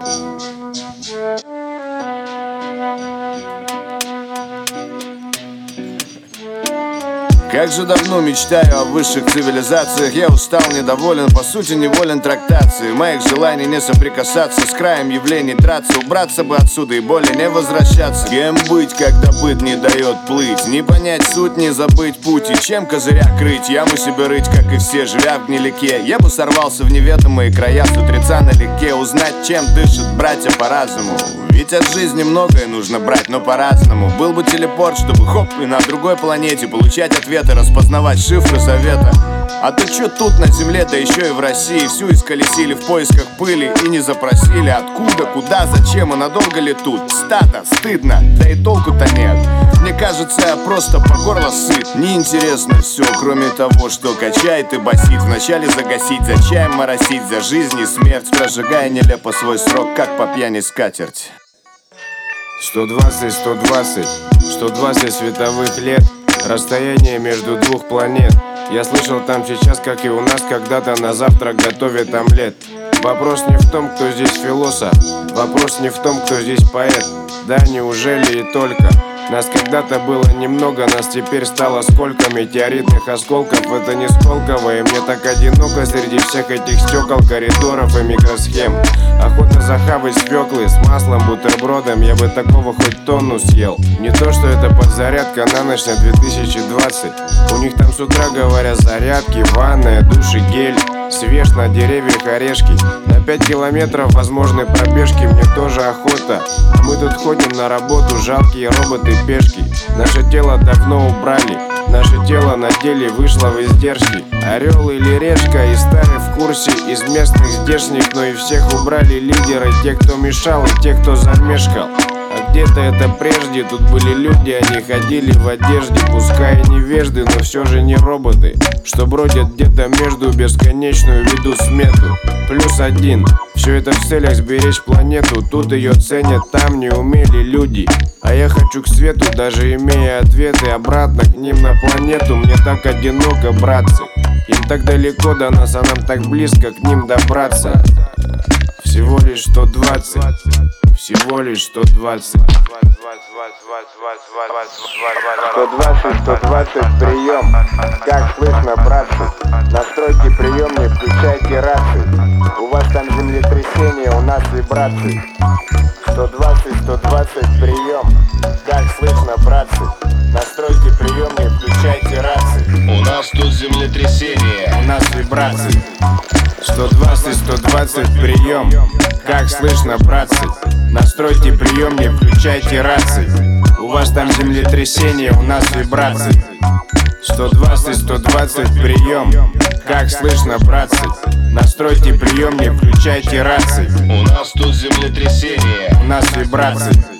Как же давно мечтаю о высших цивилизациях. Я устал, недоволен, по сути неволен трактации моих желаний не соприкасаться с краем явлений, драться, убраться бы отсюда и более не возвращаться. Кем быть, когда быт не дает плыть? Не понять суть, не забыть путь. И чем козыря крыть? Яму себе рыть, как и все, живя в гнилике. Я бы сорвался в неведомые края с утреца налегке, узнать, чем дышат братья по разуму. Ведь от жизни многое нужно брать, но по-разному. Был бы телепорт, чтобы хоп, и на другой планете получать ответы, распознавать шифры завета. А то чё тут на земле, да еще и в России всю исколесили в поисках пыли и не запросили откуда, куда, зачем и надолго ли тут. Стадо, стыдно, да и толку-то нет. Мне кажется, я просто по горло сыт. Неинтересно все, кроме того, что качает и басит. Вначале загасить, за чаем моросить, за жизнь и смерть, прожигая нелепо свой срок, как по пьяни скатерть. 120 световых лет, расстояние между двух планет. Я слышал, там сейчас, как и у нас, когда-то на завтрак готовят омлет. Вопрос не в том, кто здесь философ, вопрос не в том, кто здесь поэт. Да, неужели и только? Нас когда-то было немного, нас теперь стало сколько метеоритных осколков. Это не Сколково, и мне так одиноко среди всех этих стекол, коридоров и микросхем. Охота захавать свеклы с маслом, бутербродом, я бы такого хоть тонну съел. Не то, что это подзарядка на ночь на 2020. У них там с утра, говорят, зарядки, ванная, душ и гель. Свеж на деревьях орешки. На 5 километров возможной пробежки мне тоже охота. А мы тут ходим на работу, жалкие роботы-пешки. Наше тело давно убрали, наше тело на деле вышло в издержки. Орел или решка, и старый в курсе из местных здешних. Но и всех убрали лидеры, те, кто мешал, и те, кто замешкал. А где-то это прежде, тут были люди, они ходили в одежде. Пускай и невежды, но все же не роботы, что бродят где-то между, бесконечную веду смету. +1, все это в целях сберечь планету. Тут ее ценят, там не умели люди. А я хочу к свету, даже имея ответы обратно к ним на планету. Мне так одиноко, братцы. Им так далеко до нас, а нам так близко к ним добраться. Всего лишь 120. Всего лишь 120. 120 прием. Как слышно, братцы? Настройки приемник, включайте рации. У вас там землетрясение, у нас вибрации. 120 прием. Как слышно, братцы? Настройки приемник, включайте рации. У нас тут землетрясение, у нас вибрации. 120 прием. Как слышно, братцы? Настройте приемник, включайте рации. У вас там землетрясение, у нас вибрации. 120 прием. Как слышно, братцы? Настройте приемник, включайте рации. у нас тут землетрясение, у нас вибрации.